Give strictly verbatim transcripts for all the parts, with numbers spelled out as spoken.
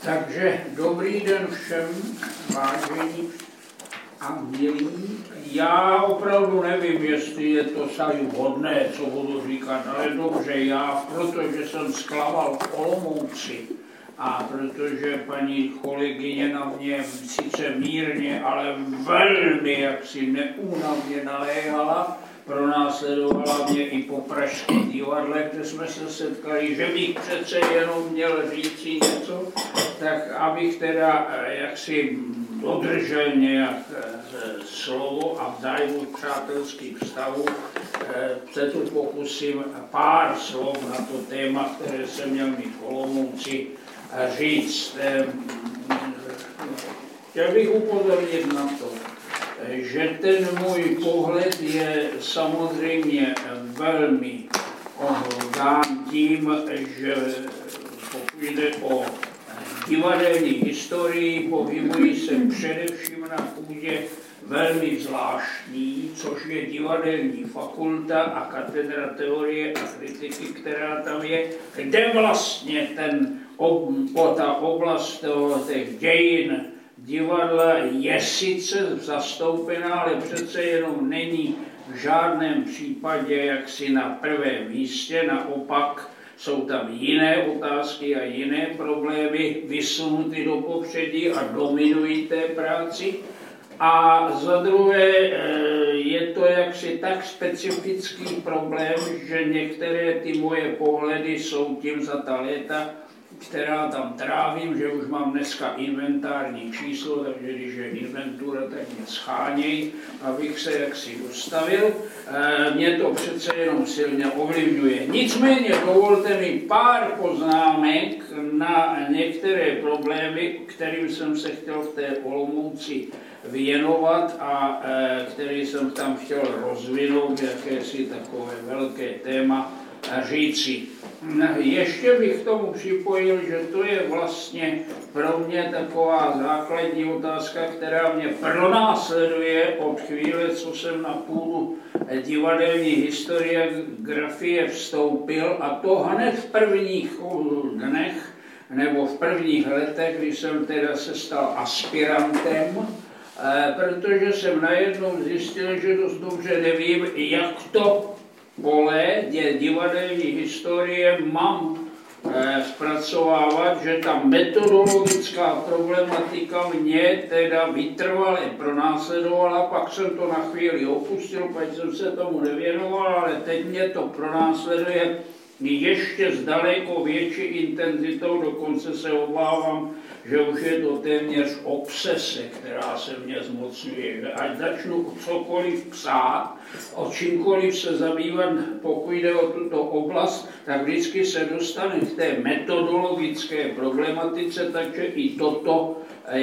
Takže dobrý den všem, vážení a milí. Já opravdu nevím, jestli je to sami vhodné, co budu říkat, ale dobře, já, protože jsem zklamal v Olomouci a protože paní kolegyně na mě sice mírně, ale velmi jaksi neúnavně naléhala, pronásledovala mě i po pražském divadle, kde jsme se setkali, že bych přece jenom měl říci něco, tak abych teda jaksi dodržel nějak slovo a v zájmu přátelských vztahů se tu pokusím pár slov na to téma, které jsem měl mít v Olomouci říct. Chtěl bych upozornit na to, že ten můj pohled je samozřejmě velmi dán tím, že pokud jde o divadelní historii, pohybují se především na půdě velmi zvláštní, což je divadelní fakulta a katedra teorie a kritiky, která tam je, kde vlastně ten, ta oblast těch dějin divadla je sice zastoupená, ale přece jenom není v žádném případě jaksi na prvém místě, naopak jsou tam jiné otázky a jiné problémy vysunuty do popředí a dominují té práci. A za druhé je to jaksi tak specifický problém, že některé ty moje pohledy jsou tím za ta léta, která tam trávím, že už mám dneska inventární číslo, takže když je inventura, tak mě scháněj, abych se jaksi dostavil. Mě to přece jenom silně ovlivňuje. Nicméně dovolte mi pár poznámek na některé problémy, kterým jsem se chtěl v té Olomouci věnovat a který jsem tam chtěl rozvinout, jakési takové velké téma říci. Ještě bych k tomu připojil, že to je vlastně pro mě taková základní otázka, která mě pronásleduje od chvíle, co jsem na půdu divadelní historiografie vstoupil, a to hned v prvních dnech nebo v prvních letech, kdy jsem teda se stal aspirantem, protože jsem najednou zjistil, že dost dobře nevím, jak to pole divadelní historie mám eh, zpracovávat, že ta metodologická problematika mě teda vytrvale pronásledovala, pak jsem to na chvíli opustil, pak jsem se tomu nevěnoval, ale teď mě to pronásleduje ještě s daleko větší intenzitou, dokonce se obávám, že už je to téměř obsese, která se mě zmocňuje. Že ať začnu cokoliv psát, o čímkoliv se zabývat, pokud jde o tuto oblast, tak vždycky se dostane k té metodologické problematice, takže i toto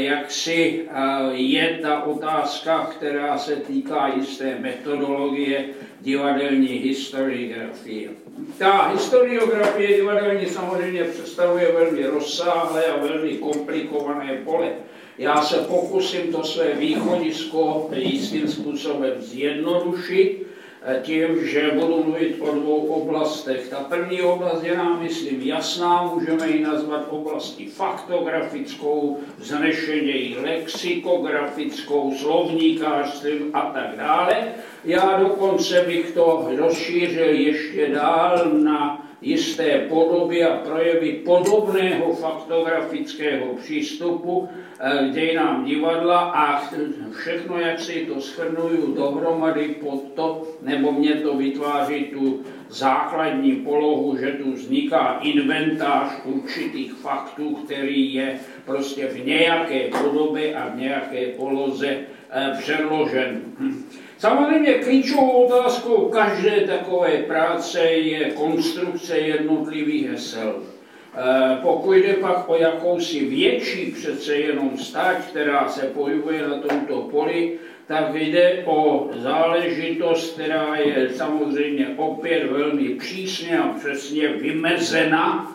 jaksi je ta otázka, která se týká jisté metodologie divadelní historiografie. Ta historiografie divadelní samozřejmě představuje velmi rozsáhlé a velmi komplikované pole. Já se pokusím to své východisko jistým způsobem zjednodušit tím, že budu mluvit o dvou oblastech. Ta první oblast je nám, myslím, jasná, můžeme ji nazvat oblastí faktografickou, vznešeně lexikografickou, slovníkářstvím a tak dále. Já dokonce bych to rozšířil ještě dál na jisté podoby a projevy podobného faktografického přístupu k dějinám divadla a všechno, jak si to shrnuju dohromady pod to, nebo mě to vytváří tu základní polohu, že tu vzniká inventář určitých faktů, který je prostě v nějaké podobě a v nějaké poloze předložen. Samozřejmě klíčovou otázkou každé takové práce je konstrukce jednotlivých hesel. Pokud jde pak o jakousi větší přece jenom stať, která se pohybuje na tomto poli, tak jde o záležitost, která je samozřejmě opět velmi přísně a přesně vymezena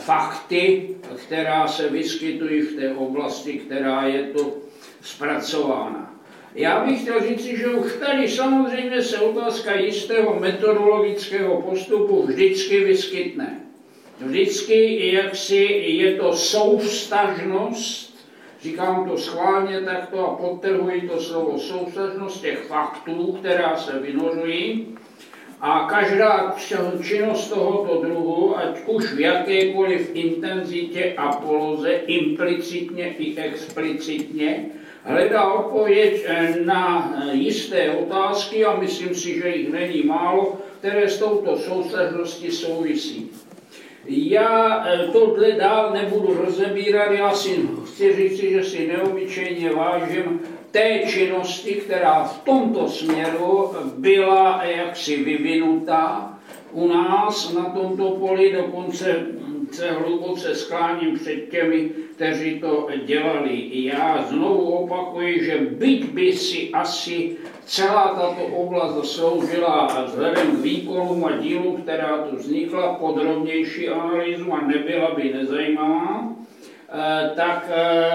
fakty, která se vyskytují v té oblasti, která je to zpracována. Já bych chtěl říci, že už tady samozřejmě se otázka jistého metodologického postupu vždycky vyskytne. vždycky jaksi je to souvztažnost, říkám to schválně takto a podtrhuji to slovo souvztažnost těch faktů, která se vynořují, a každá činnost tohoto druhu, ať už v jakékoliv intenzitě a poloze, implicitně i explicitně, hledá odpověď na jisté otázky, a myslím si, že jich není málo, které s touto souvztažností souvisí. Já tohle dál nebudu rozebírat, já si chci říct, že si neobyčejně vážím té činnosti, která v tomto směru byla jaksi vyvinutá u nás na tomto poli, dokonce se hluboce skláním před těmi, kteří to dělali. Já znovu opakuji, že byť by si asi celá tato oblast zasloužila vzhledem k výkonům a dílům, která tu vznikla, podrobnější analýzu a nebyla by nezajímavá, tak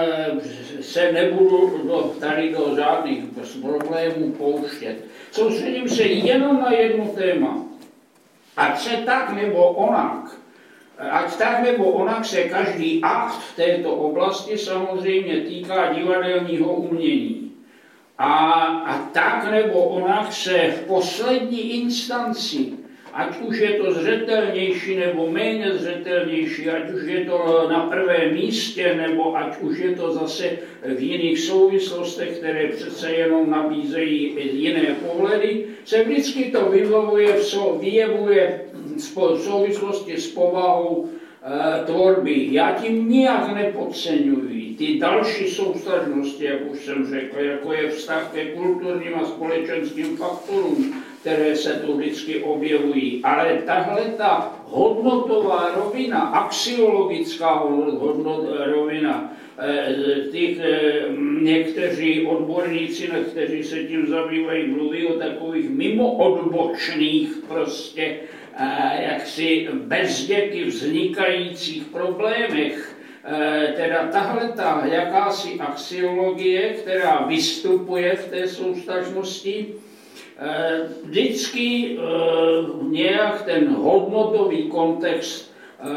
se nebudu do, tady do žádných problémů pouštět. Soustředím se jenom na jedno téma. Ať se tak nebo onak, ať tak nebo onak se každý akt v této oblasti samozřejmě týká divadelního umění. A, a tak nebo onak se v poslední instanci, ať už je to zřetelnější nebo méně zřetelnější, ať už je to na prvém místě, nebo ať už je to zase v jiných souvislostech, které přece jenom nabízejí jiné pohledy, se vždycky to vyjevuje v, vyjevuje v souvislosti s povahou e, tvorby. Já tím nijak nepodceňuji ty další souvztažnosti, jak už jsem řekl, jako je vztah ke kulturním a společenským faktorům, které se tu vždycky objevují. Ale tahle ta hodnotová rovina, axiologická hodnot, rovina, těch někteří odborníci, kteří se tím zabývají, mluví o takových mimoodbočných prostě jaksi bezděky vznikajících problémech. Teda tahle ta jakási axiologie, která vystupuje v té souvztažnosti, vždycky nějak ten hodnotový kontext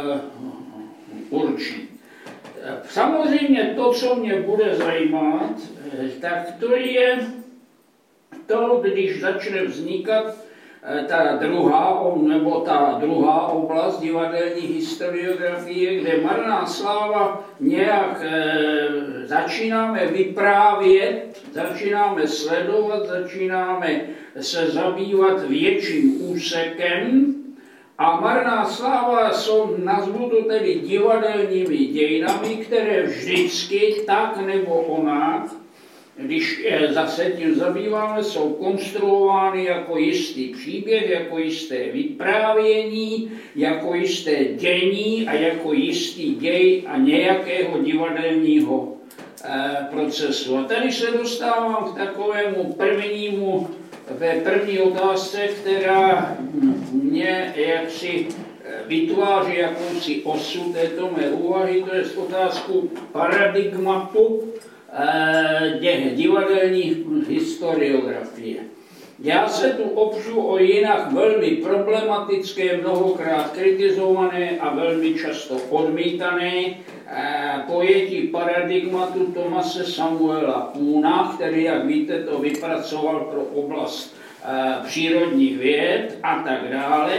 určí. Samozřejmě to, co mě bude zajímat, tak to je to, když začne vznikat ta druhá, nebo ta druhá oblast divadelní historiografie, kde marná sláva nějak e, začínáme vyprávět, začínáme sledovat, začínáme se zabývat větším úsekem, a marná sláva jsou, nazvu to tedy divadelními dějinami, které vždycky tak nebo onak, když zase tím zabýváme, jsou konstruovány jako jistý příběh, jako jisté vyprávění, jako jisté dění a jako jistý děj a nějakého divadelního eh, procesu. A tady se dostávám k takovému prvnímu, ve první otázce, která mě jaksi vytváří jakousi osu této mé úvahy, to je otázku paradigmatu divadelní historiografie. Já se tu opřu o jinak velmi problematické, mnohokrát kritizované a velmi často odmítané pojetí paradigmatu Thomase Samuela Kuhna, který, jak víte, to vypracoval pro oblast přírodních věd a tak dále,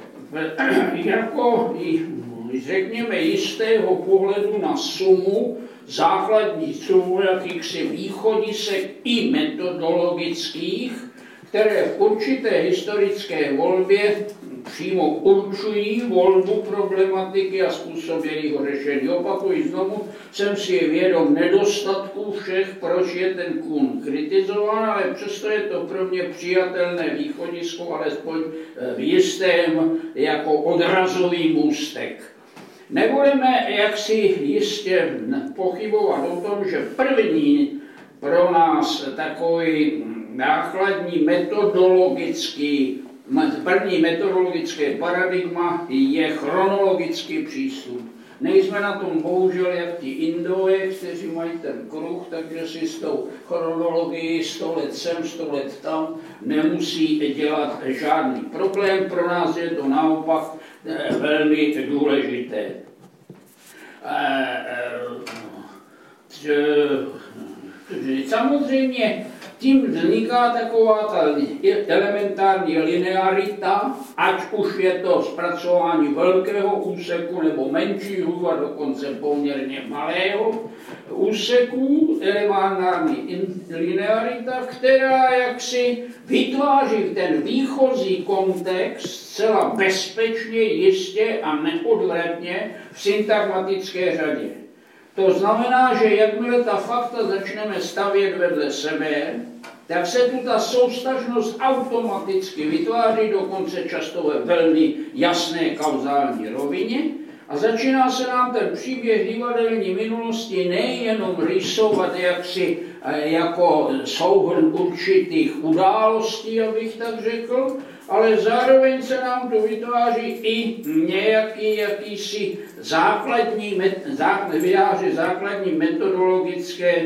jako, řekněme, jistého pohledu na sumu, základní sumu jakýchsi východisek i metodologických, které v určité historické volbě přímo určují volbu problematiky a způsob jejího řešení. Opakuji znovu, jsem si vědom nedostatků všech, proč je ten Kuhn kritizován, ale přesto je to pro mě přijatelné východisko, alespoň v jistém jako odrazový můstek. Nebudeme jaksi jistě pochybovat o tom, že první pro nás takový základní metodologický, první metodologické paradigma je chronologický přístup. Nejsme na tom bohužel jak ti Indové, kteří mají ten kruh, takže si s tou chronologií sto let sem, sto let tam nemusí dělat žádný problém. Pro nás je to naopak velmi důležité. Samozřejmě tím vzniká taková ta elementární linearita, ať už je to zpracování velkého úseku nebo menšího a dokonce poměrně malého úseku, elementární linearita, která jaksi vytváří ten výchozí kontext zcela bezpečně, jistě a neodhledně v syntagmatické řadě. To znamená, že jakmile ta fakta začneme stavět vedle sebe, tak se tu ta soustažnost automaticky vytváří, dokonce často ve velmi jasné kauzální rovině, a začíná se nám ten příběh divadelní minulosti nejenom rysovat jaksi jako souhrn určitých událostí, abych tak řekl, ale zároveň se nám tu vytváří i nějaký jakýsi základní, vyjádří základní metodologické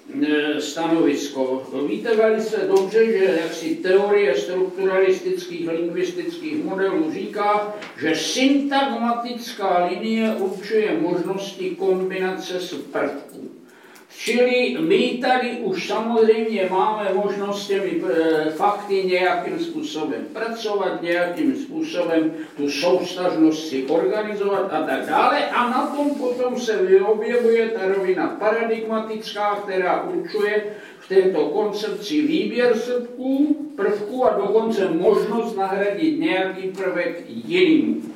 stanovisko. Víte velice dobře, že jaksi teorie strukturalistických lingvistických modelů říká, že syntagmatická linie určuje možnosti kombinace z prvků. Čili my tady už samozřejmě máme možnost s těmi fakty nějakým způsobem pracovat, nějakým způsobem tu soustažnost si organizovat a tak dále. A na tom potom se objevuje ta rovina paradigmatická, která určuje v této koncepci výběr prvků, prvků a dokonce možnost nahradit nějaký prvek jiným.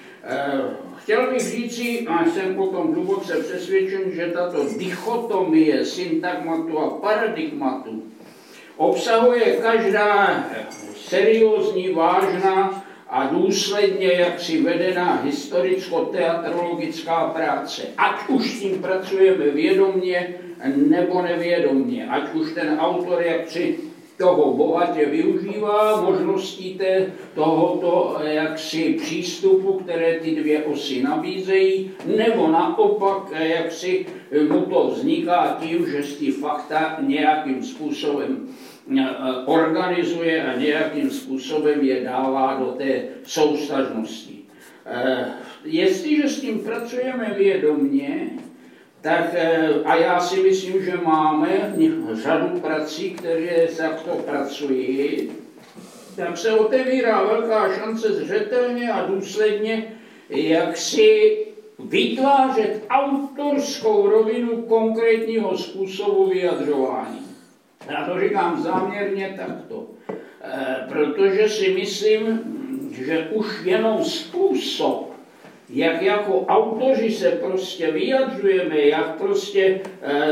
Chtěl bych říci, a jsem potom hluboce přesvědčen, že tato dichotomie syntagmatu a paradigmatu obsahuje každá seriózní, vážná a důsledně jaksi vedená historicko-teatrologická práce. Ať už s tím pracujeme vědomně nebo nevědomně, ať už ten autor jaksi toho bohatě využívá možností té, tohoto jaksi přístupu, které ty dvě osy nabízejí, nebo naopak jaksi mu to vzniká tím, že si fakta nějakým způsobem organizuje a nějakým způsobem je dává do té soustažnosti. Jestliže s tím pracujeme vědomně, tak, a já si myslím, že máme řadu prací, které takto pracují, tak se otevírá velká šance zřetelně a důsledně, jak si vytvářet autorskou rovinu konkrétního způsobu vyjadřování. Já to říkám záměrně takto, protože si myslím, že už jenom způsob, jak jako autoři se prostě vyjadřujeme, jak prostě e,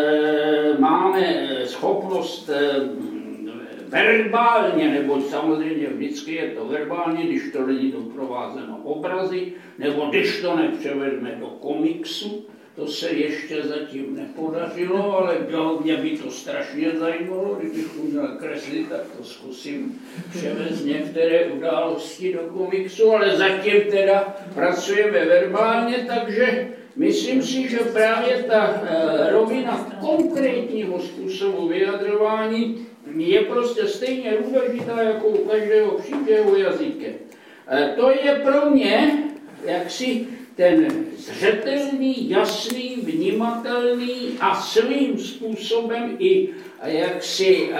máme schopnost e, verbálně, nebo samozřejmě vždycky je to verbálně, když to není doprovázeno obrazy, nebo když to nepřevedeme do komiksu, to se ještě zatím nepodařilo, ale mě by to strašně zajímalo, kdybych uměl kreslit, tak to zkusím převést některé události do komiksu, ale zatím teda pracujeme verbálně, takže myslím si, že právě ta rovina konkrétního způsobu vyjadřování je prostě stejně důležitá jako u každého příběhu jazykem. To je pro mě jaksi ten zřetelný, jasný, vnímatelný a svým způsobem i jaksi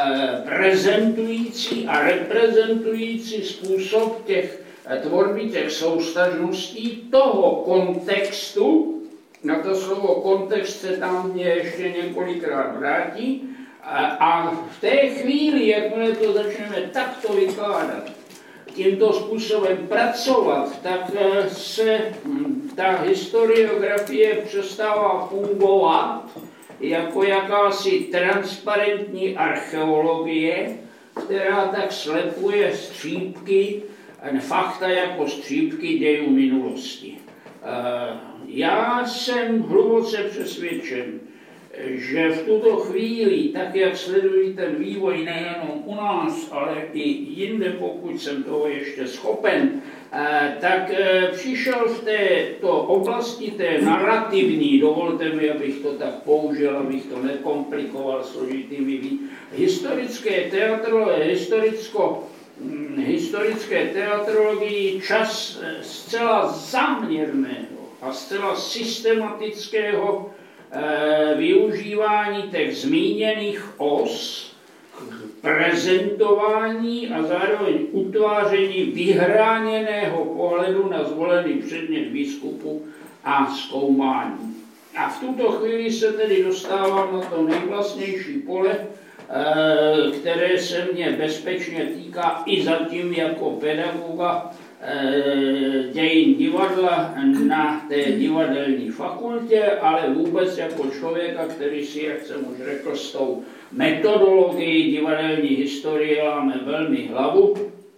prezentující a reprezentující způsob těch tvorby, těch soustažností toho kontextu. Na to slovo kontext se tam mě ještě několikrát vrátí. A v té chvíli, jakmile to začneme takto vykládat, tímto způsobem pracovat, tak se ta historiografie přestává fungovat jako jakási transparentní archeologie, která tak slepuje střípky, fakta jako střípky dějů minulosti. Já jsem hluboce přesvědčen, že v tuto chvíli, tak jak sledují ten vývoj nejenom u nás, ale i jinde, pokud jsem toho ještě schopen, tak přišel v této oblasti té narrativní, dovolte mi, abych to tak použil, abych to nekomplikoval složitými historické teatro, historicko historické teatrologii čas zcela záměrného a zcela systematického využívání těch zmíněných os k prezentování a zároveň utváření vyhráněného pohledu na zvolený předmět výzkumu a zkoumání. A v tuto chvíli se tedy dostávám na to nejvlastnější pole, které se mě bezpečně týká i zatím jako pedagoga dějin divadla na té divadelní fakultě, ale vůbec jako člověka, který si, jak jsem už řekl, s tou metodologií divadelní historie láme velmi hlavu,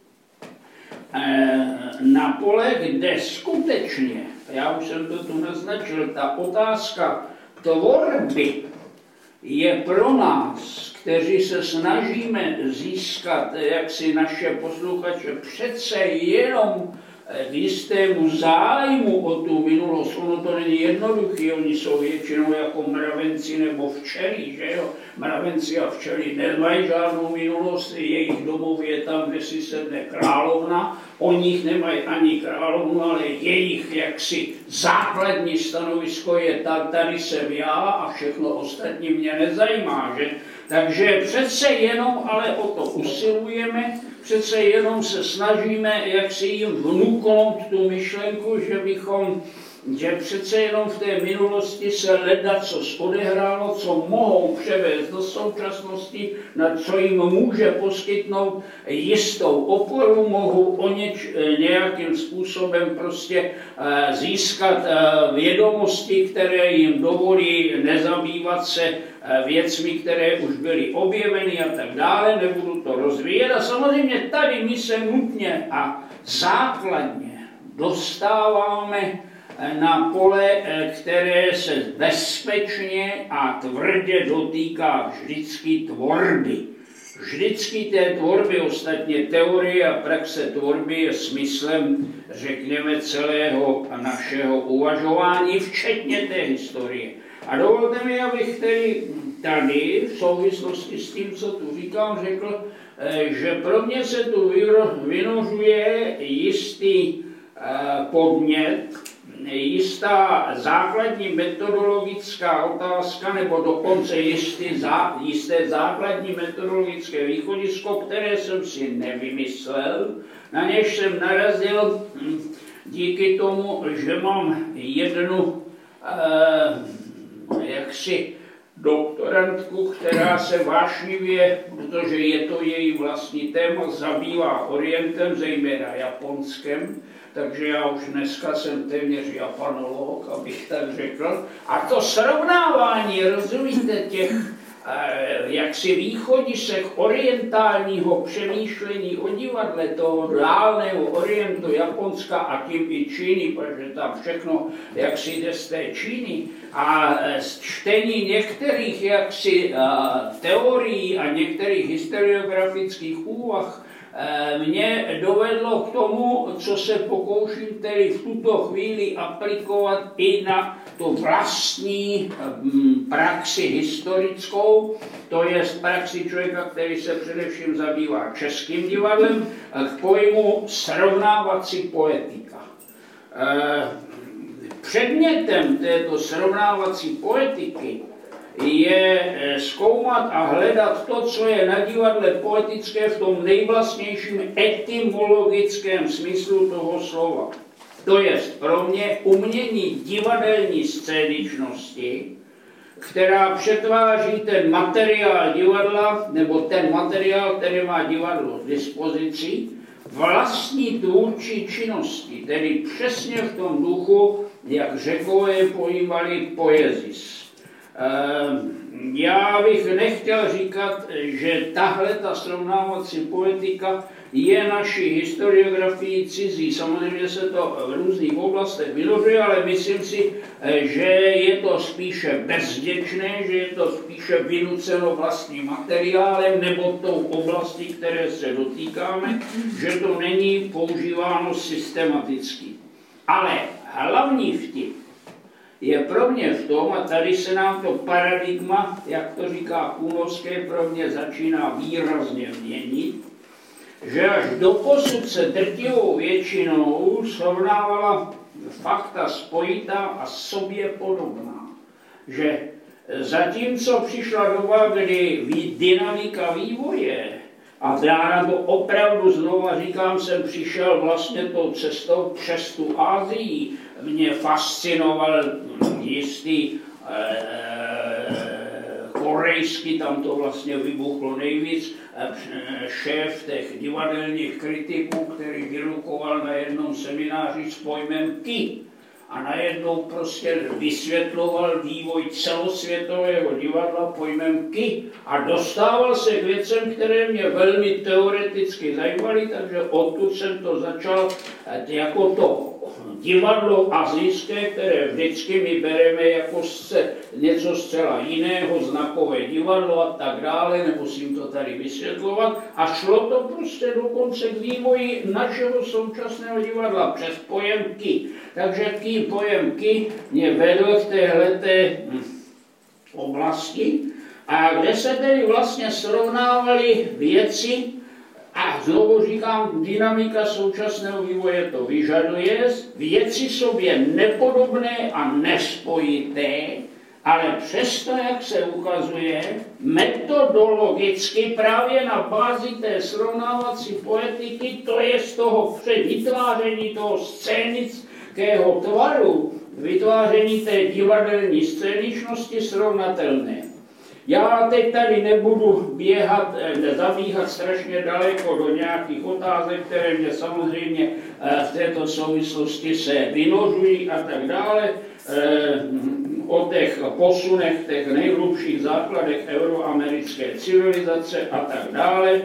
na pole, kde skutečně, já už jsem to tu naznačil, ta otázka tvorby je pro nás, kteří se snažíme získat jaksi naše posluchače přece jenom k jistému zájmu o tu minulost. Ono to není jednoduché, oni jsou většinou jako mravenci nebo včely, že jo? Mravenci a včely nemají žádnou minulost, jejich domov je tam, kde si sedne královna, o nich nemají ani královnu, ale jejich jaksi základní stanovisko je tady jsem já a všechno ostatní mě nezajímá, že? Takže přece jenom ale o to usilujeme, přece jenom se snažíme, jak si jim vnuknout tu myšlenku, že bychom, že přece jenom v té minulosti se ledacos odehrálo, co mohou převést do současnosti, na co jim může poskytnout jistou oporu, mohou o něč, nějakým způsobem prostě získat vědomosti, které jim dovolí nezabývat se věcmi, které už byly objeveny a tak dále, nebudu to rozvíjet. A samozřejmě tady my se nutně a základně dostáváme na pole, které se bezpečně a tvrdě dotýká vždycky tvorby. Vždycky té tvorby, ostatně teorie a praxe tvorby je smyslem, řekněme, celého našeho uvažování, včetně té historie. A dovolte mi, abych tedy tady v souvislosti s tím, co tu říkám, řekl, že pro mě se tu vynořuje jistý podnět, jistá základní metodologická otázka, nebo dokonce jistý zá, jisté základní metodologické východisko, které jsem si nevymyslel, na něž jsem narazil díky tomu, že mám jednu eh, jaksi doktorantku, která se vášnivě, protože je to její vlastní téma, zabývá Orientem, zejména Japonskem, takže já už dneska jsem téměř japanolog, abych tak řekl. A to srovnávání, rozumíte, těch jaksi východisek orientálního přemýšlení o divadle, toho dálného orientu Japonska a tím i Číny, protože tam všechno jaksi jde z té Číny, a z čtení některých jaksi teorií a některých historiografických úvah mě dovedlo k tomu, co se pokouším tedy v tuto chvíli aplikovat i na tu vlastní praxi historickou, to je praxi člověka, který se především zabývá českým divadlem, k pojmu srovnávací poetika. Předmětem této srovnávací poetiky je zkoumat a hledat to, co je na divadle poetické v tom nejvlastnějším etymologickém smyslu toho slova. To je pro mě umění divadelní scéničnosti, která přetváří ten materiál divadla, nebo ten materiál, který má divadlo k dispozici, vlastní tvůrčí činnosti, tedy přesně v tom duchu, jak Řekové pojímali poezis. Já bych nechtěl říkat, že tahle ta srovnávací poetika je naší historiografii cizí. Samozřejmě se to v různých oblastech vynořuje, ale myslím si, že je to spíše bezděčné, že je to spíše vynuceno vlastním materiálem nebo tou oblastí, které se dotýkáme, že to není používáno systematicky. Ale hlavní vtip je pro mě v tom, a tady se nám to paradigma, jak to říká Kunovské, pro mě začíná výrazně měnit, že až doposud se drtivou většinou srovnávala fakta spojitá a sobě podobná. Že zatímco přišla doba, kdy dynamika vývoje, a já to opravdu znova říkám, jsem přišel vlastně tou cestou přes tu Asii, mě fascinoval jistý eh, korejský, tam to vlastně vybuchlo nejvíc, eh, šéf těch divadelních kritiků, který vyrukoval na jednom semináři s pojmem ki. A najednou prostě vysvětloval vývoj celosvětového divadla pojmem ki a dostával se k věcem, které mě velmi teoreticky zajímaly, takže odtud jsem to začal jako to divadlo asijské, které vždycky my bereme jako něco zcela jiného, znakové divadlo a tak dále, nemusím to tady vysvětlovat. A šlo to prostě dokonce k vývoji našeho současného divadla přes pojem ki. Takže ki, pojem ki mě vedl v téhleté oblasti, a kde se tedy vlastně srovnávaly věci, a znovu říkám, dynamika současného vývoje to vyžaduje, věci sobě nepodobné a nespojité, ale přesto, jak se ukazuje, metodologicky právě na bázi té srovnávací poetiky, to je z toho vytváření toho scénického tvaru, vytváření té divadelní scéničnosti srovnatelné. Já teď tady nebudu běhat, zabíhat strašně daleko do nějakých otázek, které mě samozřejmě v této souvislosti se vynožují a tak dále, o těch posunech, těch nejhlubších základech euroamerické civilizace a tak dále.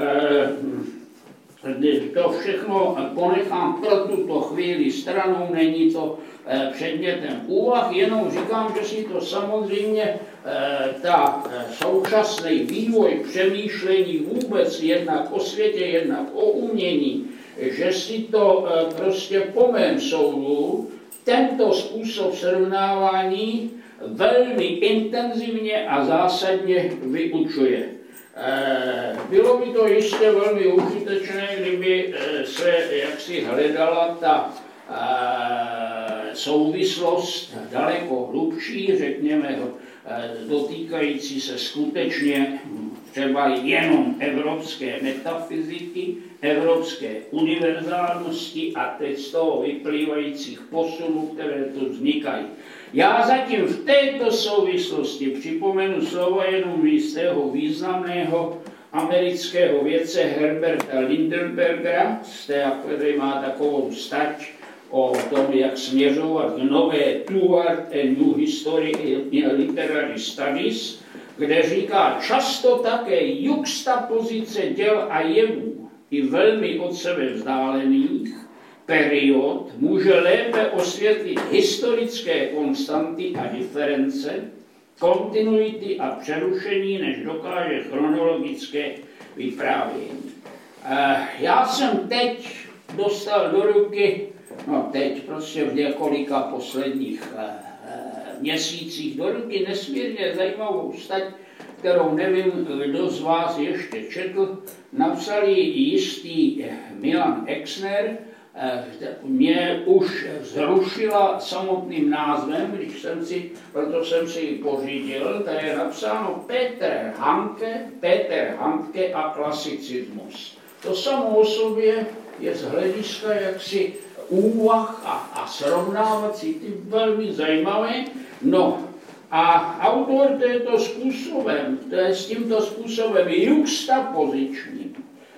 To všechno ponechám pro tuto chvíli stranou, není to předmětem úvah, jenom říkám, že si to samozřejmě ta současný vývoj přemýšlení vůbec jednak o světě, jednak o umění, že si to prostě po mém soudu tento způsob srovnávání velmi intenzivně a zásadně vyučuje. Bylo by to jistě velmi užitečné, kdyby se jaksi hledala ta souvislost daleko hlubší, řekněme, dotýkající se skutečně třeba jenom evropské metafyziky, evropské univerzálnosti a teď z toho vyplývajících posunů, které tu vznikají. Já zatím v této souvislosti připomenu slova jenom jistého významného amerického vědce Herberta Lindenbergera, který má takovou stať o tom, jak směřovat k nové Toward a New History in Literary Studies, kde říká, často také juxtapozice děl a jevů i velmi od sebe vzdálených period může lépe osvětlit historické konstanty a diference, kontinuity a přerušení, než dokáže chronologické vyprávění. Já jsem teď dostal do ruky, no teď prostě v několika posledních měsících do ruky nesmírně zajímavou stať, kterou nevím, kdo z vás ještě četl, napsal ji jistý Milan Exner, mě už zrušila samotným názvem, když jsem si, proto jsem si ji pořídil, tady je napsáno Peter Handke, Peter Handke a klasicismus. To samo o sobě je z hlediska jaksi úvah a, a srovnávací typ velmi zajímavé. No a autor této způsobem, to je s tímto způsobem juxtapozičním,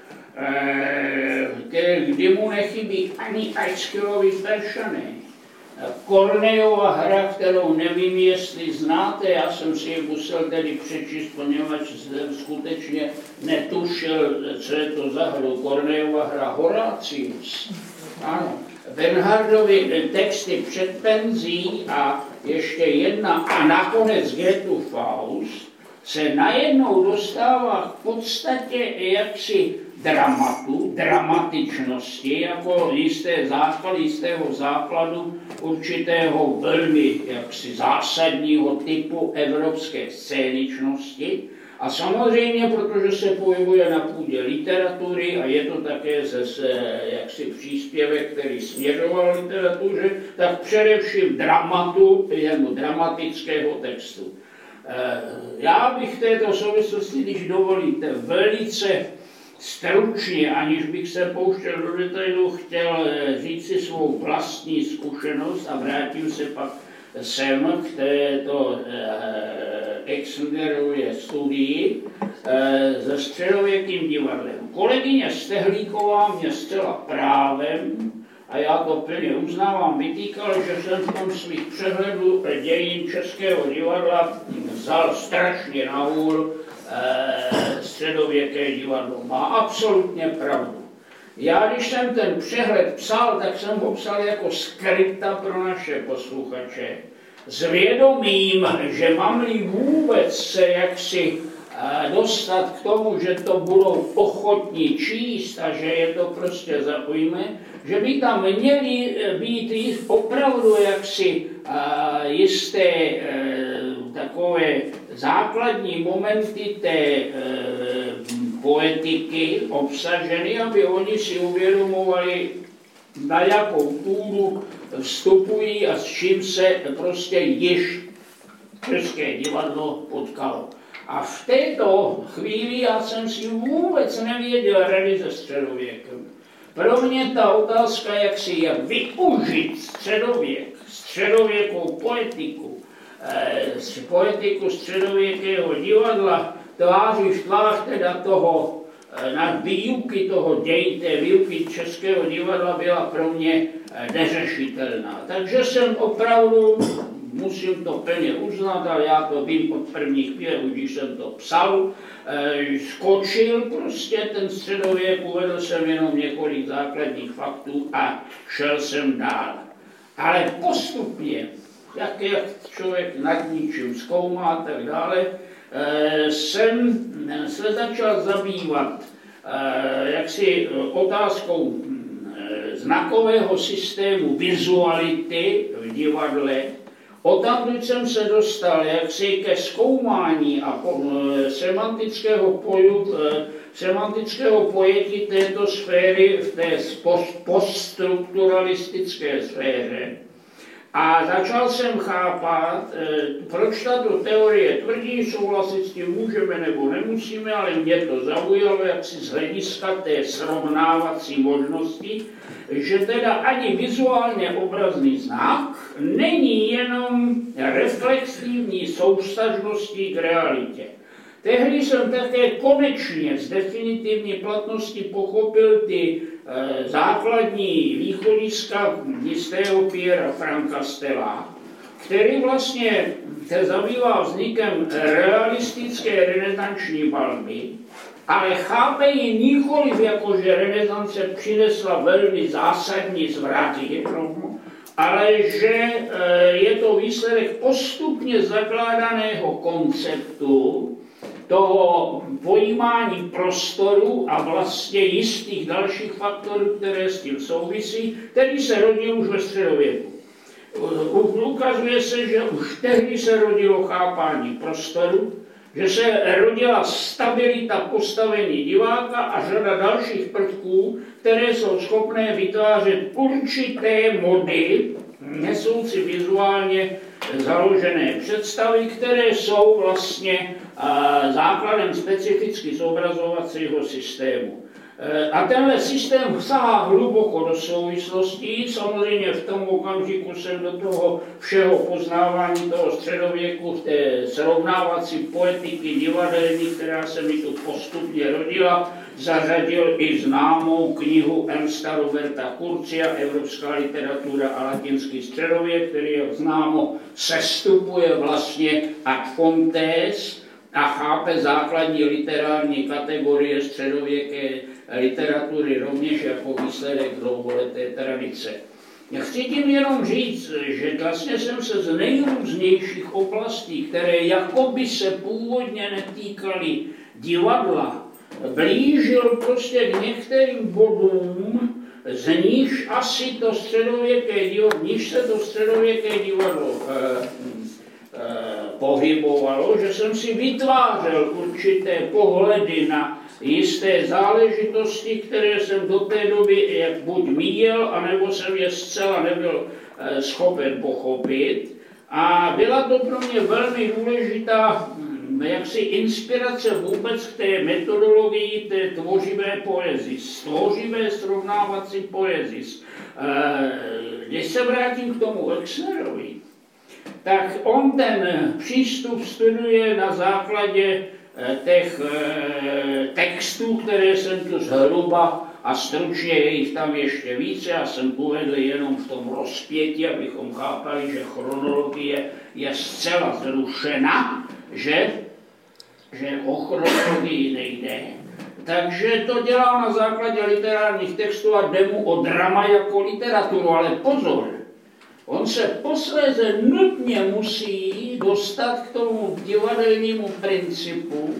kdy mu nechybí ani Aeschylovy Peršany. Kornejova hra, kterou nevím, jestli znáte, já jsem si ji musel tedy přečíst, poněvadž jsem skutečně netušil, co je to za hru. Kornejova hra Horácius. Ano. Bernhardovy texty před penzí a ještě jedna a nakonec Goethe Faust se najednou dostává v podstatě jaksi dramatu, dramatičnosti, jako jisté základ, jistého základu určitého velmi jaksi zásadního typu evropské scéničnosti A samozřejmě, protože se pohybuje na půdě literatury a je to také ze jaksi příspěvek, který směřoval literatuře, tak především dramatu, nebo dramatického textu. Já bych v této souvislosti, když dovolíte, velice stručně, aniž bych se pouštěl do detailu, chtěl říct si svou vlastní zkušenost a vrátím se pak sem k této Exnerově studii se středověkým divadlem. Kolegyně Stehlíková mě zcela právem, a já to plně uznávám, vytýkal, že jsem v tom svých přehledů dějin českého divadla vzal strašně na hůl eh, středověké divadlo. Má absolutně pravdu. Já, když jsem ten přehled psal, tak jsem ho psal jako skripta pro naše posluchače. S vědomím, že mám-li vůbec se jaksi eh, dostat k tomu, že to budou ochotní číst a že je to prostě zaujme, že by tam měly být opravdu jaksi uh, jisté uh, takové základní momenty té uh, poetiky obsaženy, aby oni si uvědomovali, na jakou půdu vstupují a s čím se prostě již české divadlo potkalo. A v této chvíli já jsem si vůbec nevěděl rady se středověkem. Pro mě ta otázka, jak si je využít středověk, středověkou poetiku, eh, poetiku středověkého divadla, tváří v tvář teda toho, eh, na výuky toho děj, té výuky českého divadla byla pro mě eh, neřešitelná. Takže jsem opravdu, musím to plně uznat, ale já to vím od první chvíle, když jsem to psal, eh, skočil prostě ten středověk, uvedl jsem jenom několik základních faktů a šel jsem dál. Ale postupně, jak, jak člověk nad ničím zkoumá a tak dále, eh, jsem se začal zabývat eh, jaksi otázkou eh, znakového systému vizuality v divadle. Odtamtud jsem se dostal jaksi ke zkoumání a po, e, semantického, poju, e, semantického pojetí této sféry v té post, poststrukturalistické sféře. A začal jsem chápat, e, proč tato teorie tvrdí, souhlasit s tím můžeme nebo nemusíme, ale mě to zaujalo jaksi z hlediska té srovnávací možnosti, že teda ani vizuálně obrazný znak není jenom reflexivní soustažností k realitě. Tehdy jsem také konečně z definitivní platnosti pochopil ty e, základní východiska jistého Piera Franka Stella, který vlastně se zabývá vznikem realistické renesanční malby, ale chápe ji nikoliv jako, že renesance přinesla velmi zásadní zvraty, ale že je to výsledek postupně zakládaného konceptu, toho pojímání prostoru a vlastně jistých dalších faktorů, které s tím souvisí, který se rodil už ve středověku. Ukazuje se, že už tehdy se rodilo chápání prostoru, že se rodila stabilita postavení diváka a řada dalších prvků, které jsou schopné vytvářet určité mody, nesoucí vizuálně založené představy, které jsou vlastně základem specificky zobrazovacího systému. A tenhle systém sahá hluboko do souvislostí. Samozřejmě v tom okamžiku jsem do toho všeho poznávání toho středověku, v té srovnávací poetiky divadelní, která se mi tu postupně rodila, zařadil i známou knihu Ernsta Roberta Curcia, Evropská literatura a latinský středověk, který, jak známo, sestupuje vlastně ad fontes a chápe základní literární kategorie středověké literatury rovněž jako výsledek dlouholeté tradice. Já chci tím jenom říct, že vlastně jsem se z nejrůznějších oblastí, které jakoby se původně netýkaly divadla, blížil prostě k některým bodům, z níž asi to středověké divadlo, níž se to středověké divadlo eh, eh, pohybovalo, že jsem si vytvářel určité pohledy na jisté záležitosti, které jsem do té doby jak buď míjel, anebo jsem je zcela nebyl schopen pochopit. A byla to pro mě velmi důležitá jaksi inspirace vůbec k té metodologii té tvořivé poezii, tvořivé srovnávací poezii. Když se vrátím k tomu Exnerovi, tak on ten přístup studuje na základě těch textů, které jsem tu zhruba a stručně je jich tam ještě více, já jsem uvedl jenom v tom rozpětí, abychom chápali, že chronologie je zcela zrušena, že, že o chronologii nejde. Takže to dělá na základě literárních textů a jde mu o drama jako literaturu, ale pozor, on se posléze nutně musí dostat k tomu divadelnímu principu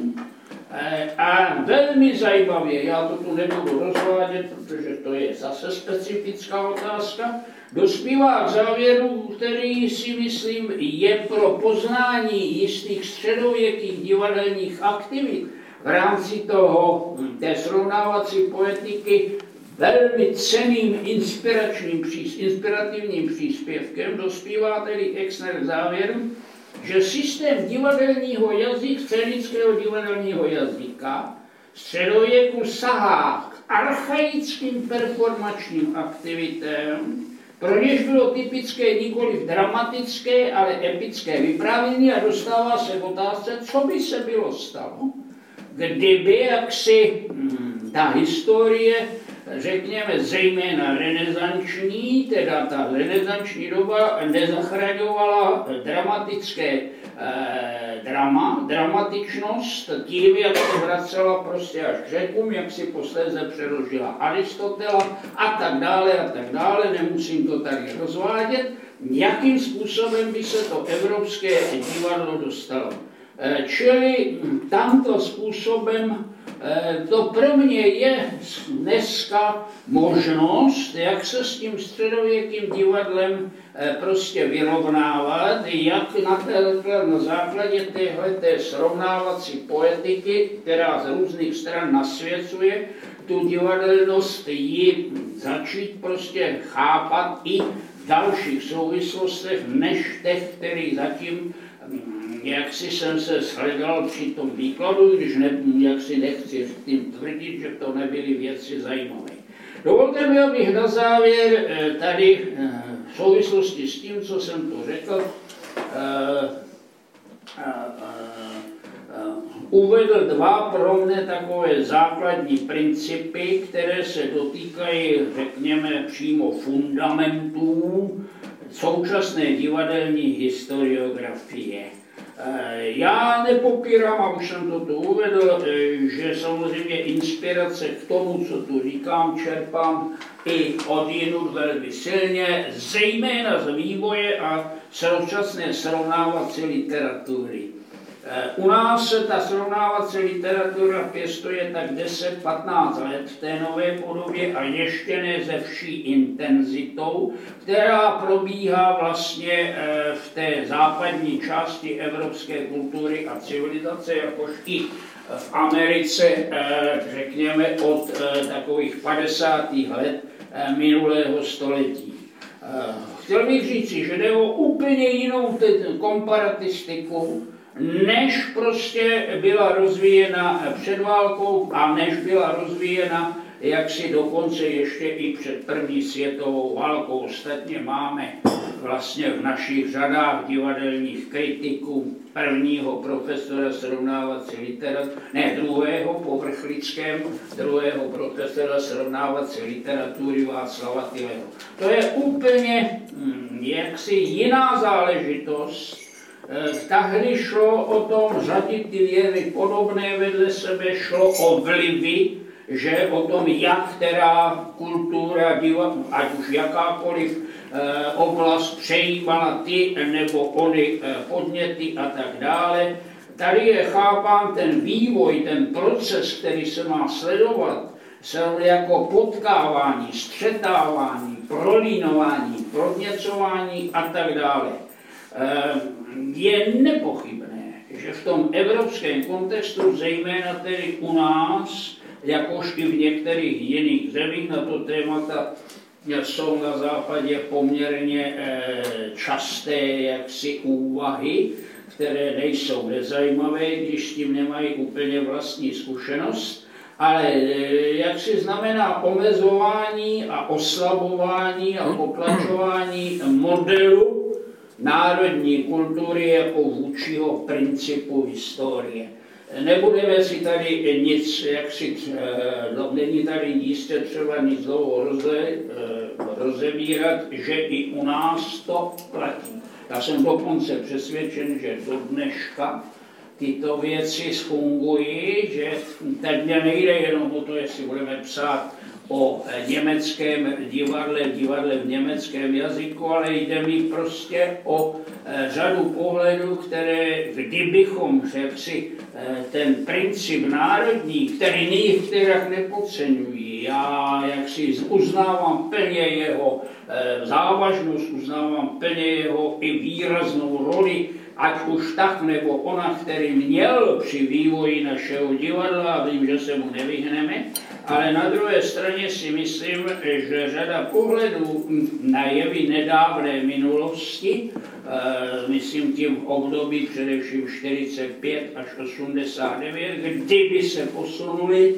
a velmi zajímavě, já to tu nebudu rozvádět, protože to je zase specifická otázka, dospívá k závěru, který si myslím je pro poznání jistých středověkých divadelních aktivit v rámci toho, té srovnávací poetiky velmi cenným inspiračním, inspirativním příspěvkem, dospívá tedy Exner k závěru, že systém divadelního jazyka, scénického divadelního jazyka středověku sahá k archaickým performačním aktivitám, pro něž bylo typické nikoli dramatické, ale epické vyprávění a dostává se k otázce, co by se bylo stalo, kdyby jaksi hm, ta historie, řekněme zejména renesanční, teda ta renesanční doba nezachraňovala dramatické eh, drama, dramatičnost tím, jak se vracela prostě až k Řekům, jak si posléze přeložila Aristotela a tak dále a tak dále, nemusím to tady rozvádět, jakým způsobem by se to evropské divadlo dostalo. Eh, čili tamto způsobem to pro mě je dneska možnost, jak se s tím středověkým divadlem prostě vyrovnávat, jak na, té, na základě téhleté srovnávací poetiky, která z různých stran nasvěcuje, tu divadelnost ji začít prostě chápat i v dalších souvislostech, než těch, který zatím jak si jsem se shledal při tom výkladu, když ne, jak si nechci tím tvrdit, že to nebyly věci zajímavé. Dovolte mi, abych na závěr tady v souvislosti s tím, co jsem tu řekl, uvedl dva pro mě takové základní principy, které se dotýkají, řekněme, přímo fundamentů současné divadelní historiografie. Já nepopírám, a už jsem to tu uvedl, že samozřejmě inspirace k tomu, co tu říkám, čerpám i od jinut velmi silně, zejména z vývoje a současné srovnávací literatury. U nás se ta srovnávací literatura pěstuje tak deset patnáct let v té nové podobě a ještě ne ze vší intenzitou, která probíhá vlastně v té západní části evropské kultury a civilizace, jakož i v Americe, řekněme, od takových padesátých let minulého století. Chtěl bych říci, že jde o úplně jinou komparatistiku, než prostě byla rozvíjena před válkou a než byla rozvíjena jaksi dokonce ještě i před první světovou válkou. Ostatně máme vlastně v našich řadách divadelních kritiků prvního profesora srovnávací literatury, ne druhého po Vrchlickém, druhého profesora srovnávací literatury Václava Tyleho. To je úplně hm, jaksi jiná záležitost. Tahdy šlo o tom řadit ty jevy podobné vedle sebe, šlo o vlivy, že o tom, jak která kultura, ať už jakákoliv oblast přejímala ty nebo ony podněty a tak dále. Tady je chápán ten vývoj, ten proces, který se má sledovat, se jako potkávání, střetávání, prolínování, podněcování a tak dále. je nepochybné, že v tom evropském kontextu, zejména tedy u nás, jakož i v některých jiných zemích, na to témata jsou na západě poměrně časté jaksi úvahy, které nejsou nezajímavé, když s tím nemají úplně vlastní zkušenost, ale jak si znamená omezování a oslabování a potlačování modelu národní kultury jako vůdčího principu historie. Nebudeme si tady nic, jak si, no, není tady jistě třeba nic dlouho roze, rozebírat, že i u nás to platí. Já jsem dokonce přesvědčen, že do dneška tyto věci fungují, že teď mě nejde jenom o to, jestli budeme psát o německém divadle, divadle v německém jazyku, ale jde mi prostě o řadu pohledů, které, kdybychom si ten princip národní, který některých nepodceňují, já jak si uznávám plně jeho závažnost, uznávám plně jeho i výraznou roli, ať už tak nebo ona, který měl při vývoji našeho divadla, a vím, že se mu nevyhneme, ale na druhé straně si myslím, že řada pohledů na jevy nedávné minulosti, myslím tím v období především čtyřicet pět až osmdesát devět, kdyby se posunuli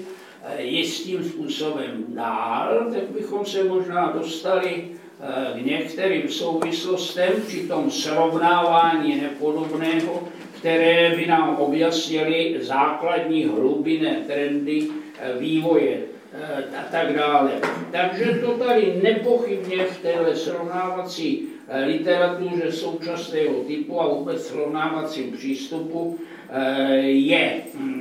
jistým způsobem dál, tak bychom se možná dostali k některým souvislostem při tom srovnávání nepodobného, které by nám objasnily základní hlubinné trendy vývoje a tak dále. Takže to tady nepochybně v téhle srovnávací literatuře současného typu a vůbec srovnávacím přístupu je.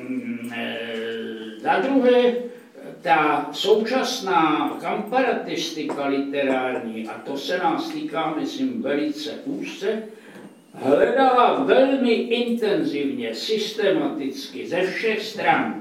Za druhé, ta současná komparatistika literární, a to se nás týká, myslím, velice úzce, hledala velmi intenzivně, systematicky, ze všech stran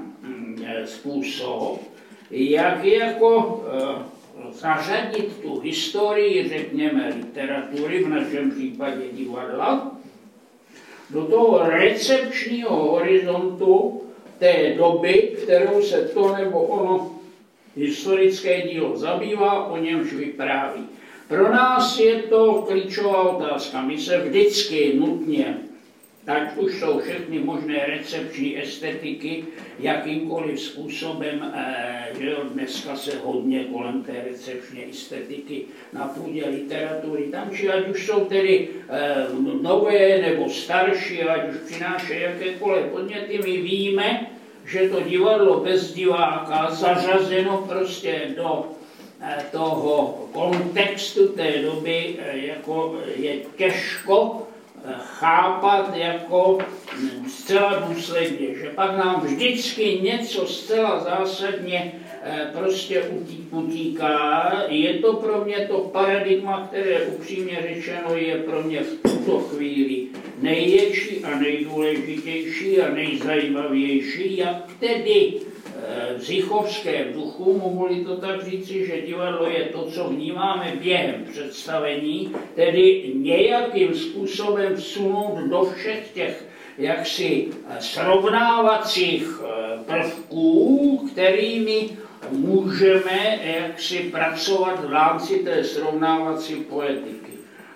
způsob, jak jako zařadit tu historii, řekněme, literatury, v našem případě divadla, do toho recepčního horizontu té doby, kterou se to nebo ono historické dílo zabývá, o němž vypráví. Pro nás je to klíčová otázka. My se vždycky nutně, ať už jsou všechny možné recepční estetiky, jakýmkoliv způsobem, že jo, dneska se hodně kolem té recepční estetiky na půdě literatury, tam či ať už jsou tedy nové nebo starší, ať už přinášejí jakékoliv podněty, my víme, že to divadlo bez diváka zařazeno prostě do toho kontextu té doby jako je těžko chápat jako zcela důsledně, že pak nám vždycky něco zcela zásadně prostě utíká. Je to pro mě to paradigma, které upřímně řečeno je pro mě v tuto chvíli největší a nejdůležitější a nejzajímavější, jak tedy v zichovském duchu, mohu-li to tak říci, že divadlo je to, co vnímáme během představení, tedy nějakým způsobem vsunout do všech těch jaksi srovnávacích prvků, kterými můžeme jaksi pracovat v rámci té srovnávací poetiky.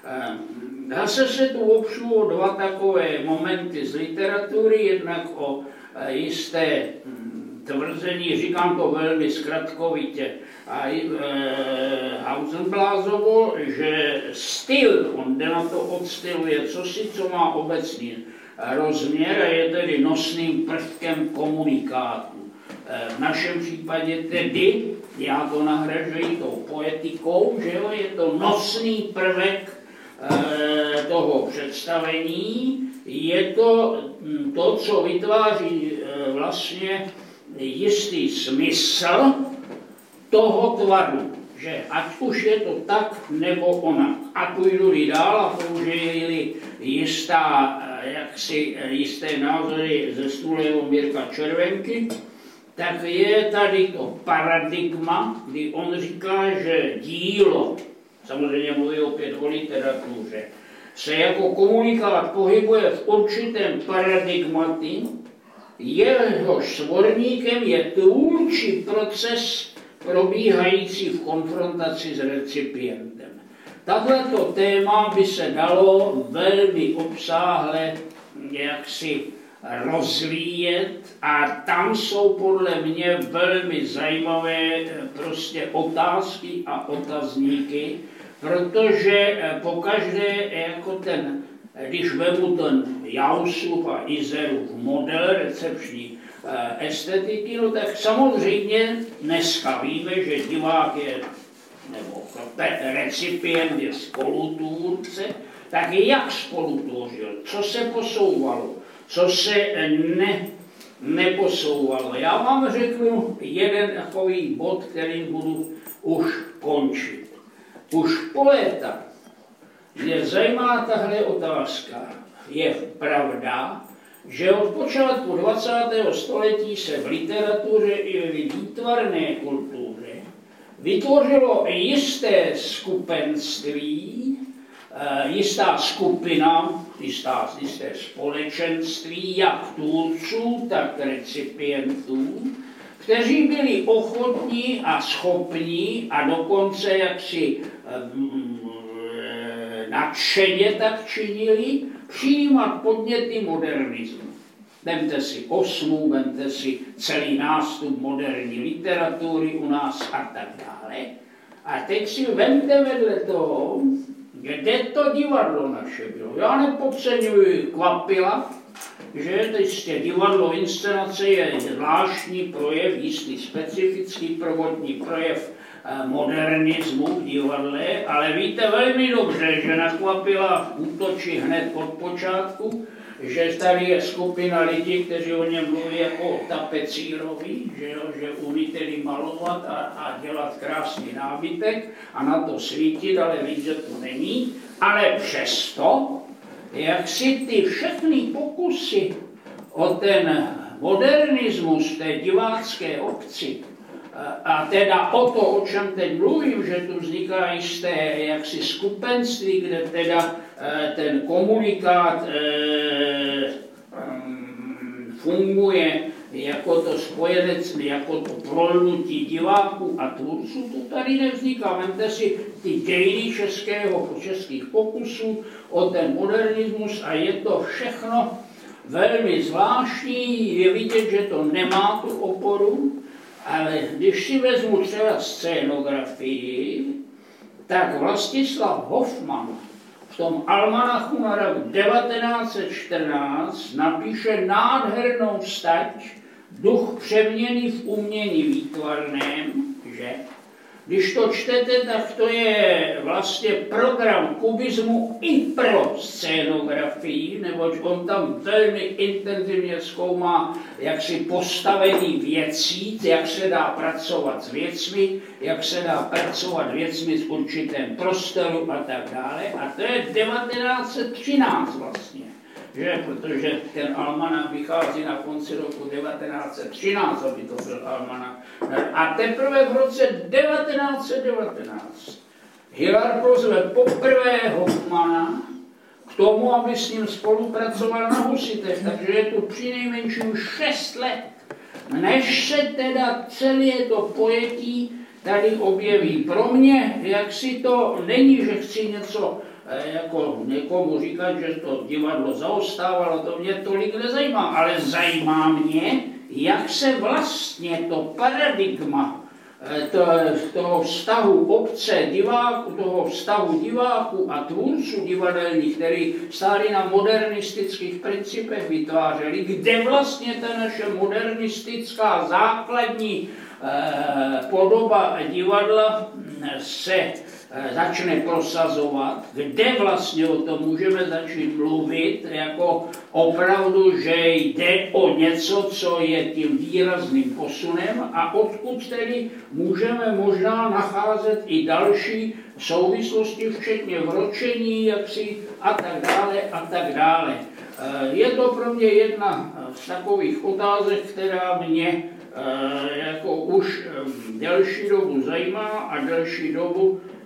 Zase se tu opřu o dva takové momenty z literatury, jednak o jisté tvrzení, říkám to velmi zkratkovitě, a e, Hausenblázovo, že styl, on jde na to od stylu, je cosi, co má obecný rozměr a je tedy nosným prvkem komunikátu. E, v našem případě tedy, já to nahražuji tou poetikou, že jo, je to nosný prvek e, toho představení, je to to, co vytváří e, vlastně jistý smysl toho tvaru, že ať už je to tak nebo onak. A půjdu-li dál a použiji-li jistá, jaksi, jisté názory ze Stulého Mirka Červenky, tak je tady to paradigma, kdy on říká, že dílo, samozřejmě mluví opět o literatuře, se jako komunikát pohybuje v určitém paradigmatu, jehož svorníkem je tvůrčí proces probíhající v konfrontaci s recipientem. Tato téma by se dalo velmi obsáhle jaksi rozvíjet a tam jsou podle mě velmi zajímavé prostě otázky a otazníky, protože pokaždé jako ten, když vemu ten Jaussův a Izerův model recepční estetiky, no tak samozřejmě dneska víme, že divák je, nebo recipient je spolutvůrce, tak jak spolutvořil, co se posouvalo, co se ne, neposouvalo. Já vám řeknu jeden takový bod, kterým budu už končit. Už po léta mě zajímá tahle otázka. Je pravda, že od počátku dvacátého století se v literatuře i v výtvarné kultuře vytvořilo jisté skupenství, jistá skupina, jistá, jisté společenství, jak tvůrců, tak recipientů, kteří byli ochotní a schopní a dokonce jaksi nadšeně tak činili, přijímat podněty modernismu. Vemte si Osmu, vemte si celý nástup moderní literatury u nás a tak dále. A teď si vemte vedle toho, kde to divadlo naše bylo. Já nepodceňuji Kvapila, že jistě divadlo inscenace je zvláštní projev, jistý specifický prvotní projev modernismu v divadle, ale víte velmi dobře, že na Kvapila útočí hned od počátku, že tady je skupina lidí, kteří o něm mluví jako o tapecírovi, že, jo, že umí tedy malovat a, a dělat krásný nábytek a na to svítit, ale víc, že to není. Ale přesto, jak si ty všechny pokusy o ten modernismus té divácké obci, a teda o to, o čem teď mluvím, že tu vzniká jisté jaksi skupenství, kde teda ten komunikát funguje jako to spojenectví, jako to prolnutí diváků a tvůrců, to tady nevzniká. Vemte si ty dějiny českého, českých pokusů o ten modernismus a je to všechno velmi zvláštní, je vidět, že to nemá tu oporu. Ale když si vezmu třeba scénografii, tak Vlastislav Hofman v tom almanachu na rok devatenáct set čtrnáct napíše nádhernou stať Duch přeměny v umění výtvarném, že? Když to čtete, tak to je vlastně program kubismu i pro scénografii, neboť on tam velmi intenzivně zkoumá jaksi postavení věcí, jak se dá pracovat s věcmi, jak se dá pracovat věcmi v určitém prostoru a tak dále. A to je devatenáct set třináct vlastně. Že? Protože ten almanach vychází na konci roku devatenáct set třináct, aby to byl almanach. A teprve v roce devatenáct set devatenáct Hillard pozve poprvé Hofmana k tomu, aby s ním spolupracoval na husitech. Takže je tu přinejmenším šest let, než se teda celé to pojetí tady objeví. Pro mě, jak si to není, že chci něco jako někomu říkat, že to divadlo zaostávalo, to mě tolik nezajímá, ale zajímá mě, jak se vlastně to paradigma to, toho vztahu obce diváků, toho vztahu diváků a tvůrců divadelních, který stáli na modernistických principech vytvářeli, kde vlastně ta naše modernistická základní eh, podoba divadla se začne prosazovat, kde vlastně o tom můžeme začít mluvit, jako opravdu, že jde o něco, co je tím výrazným posunem a odkud tedy můžeme možná nacházet i další souvislosti, včetně vročení, jaksi a tak dále a tak dále. Je to pro mě jedna z takových otázek, která mě jako už delší dobu zajímá a delší dobu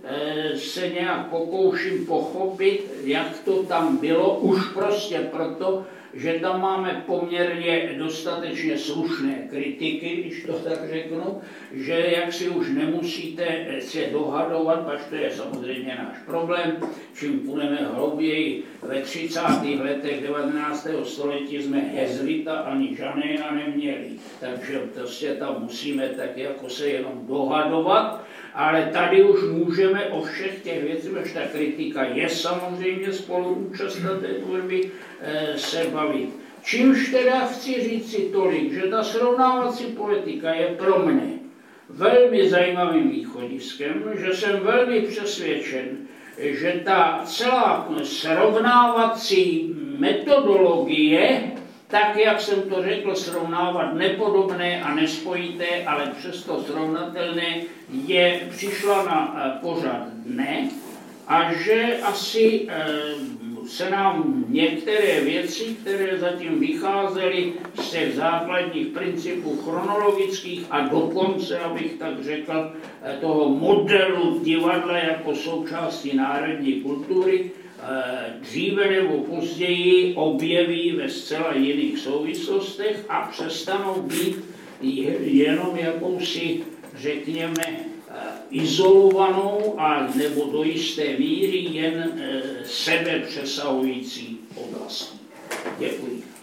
se nějak pokouším pochopit, jak to tam bylo, už prostě proto, že tam máme poměrně dostatečně slušné kritiky, když to tak řeknu, že jak si už nemusíte se dohadovat, až to je samozřejmě náš problém, čím půjdeme hlouběji. Ve třicátých letech devatenáctého století jsme Hezlita ani Žanéna neměli, takže prostě tam musíme tak jako se jenom dohadovat, ale tady už můžeme o všech těch věcech, protože ta kritika je samozřejmě spoluúčast na té tvorbě, se bavit. Čímž teda chci říct si tolik, že ta srovnávací poetika je pro mne velmi zajímavým východiskem, že jsem velmi přesvědčen, že ta celá srovnávací metodologie, tak jak jsem to řekl, srovnávat nepodobné a nespojité, ale přesto srovnatelné, je přišla na pořad dne a že asi se nám některé věci, které zatím vycházely z těch základních principů chronologických a dokonce, abych tak řekl, toho modelu divadla jako součástí národní kultury, dříve nebo později objeví ve zcela jiných souvislostech a přestanou být jenom jakousi, řekněme, izolovanou a nebo do jisté míry jen sebe přesahující oblastí. Děkuji.